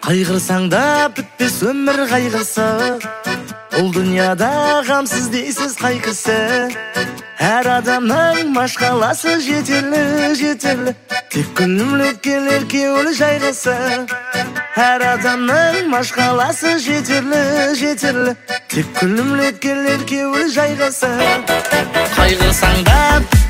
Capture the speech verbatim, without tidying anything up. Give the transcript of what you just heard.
Қайғырсаң да бітпес өмір қайғысы, бұл дүнияда ғамсыз дейсіз қай кісі. Әр адамның машқаласы жетерлі, жетерлі, тек күлімлеп келер кеуілі жайғысы. Әр адамның машқаласы жетерлі, жетерлі, тек күлімлеп келер кеуілі жайғысы. Қайғырсаң да